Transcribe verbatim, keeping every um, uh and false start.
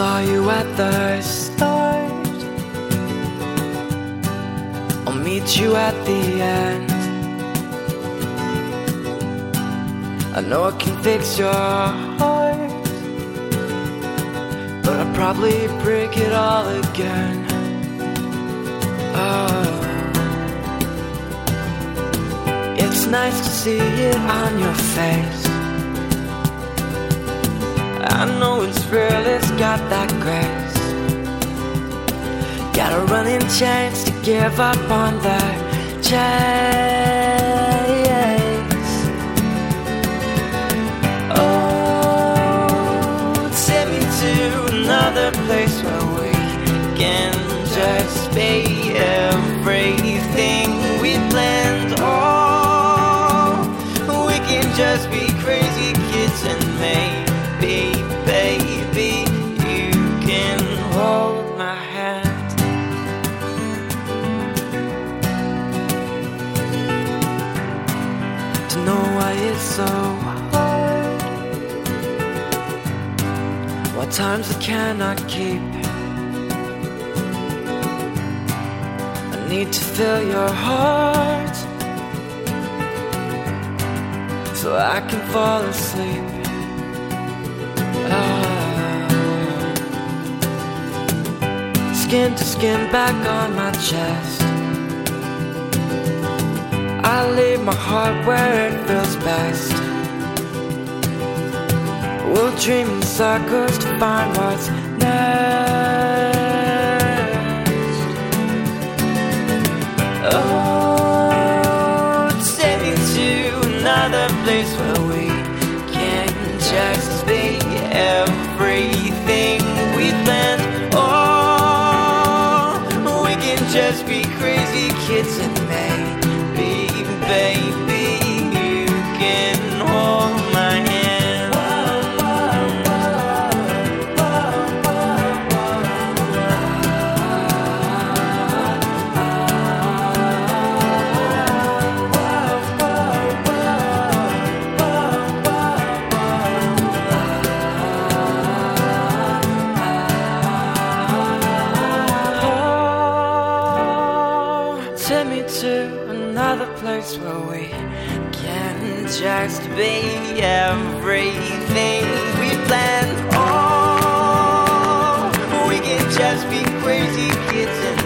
saw you at the start, I'll meet you at the end. I know I can fix your heart, but I'll probably break it all again. Oh, it's nice to see it on your face. I know it's real, it's got that grace. Got a running chance to give up on the chase. Oh, take me to another place where we can just be everything we planned. Oh, we can just be crazy kids and maybe, baby, you can hold my hand. To know why it's so hard, what times I cannot keep. I need to fill your heart so I can fall asleep. Skin to skin back on my chest, I leave my heart where it feels best. We'll dream in circles to find what's next. Oh, take me to another place where we can just be everything we planned. Oh, just be crazy kids and maybe, baby, you can hold my hand. Take me to another place where we can just be everything we planned. Oh, we can just be crazy kids and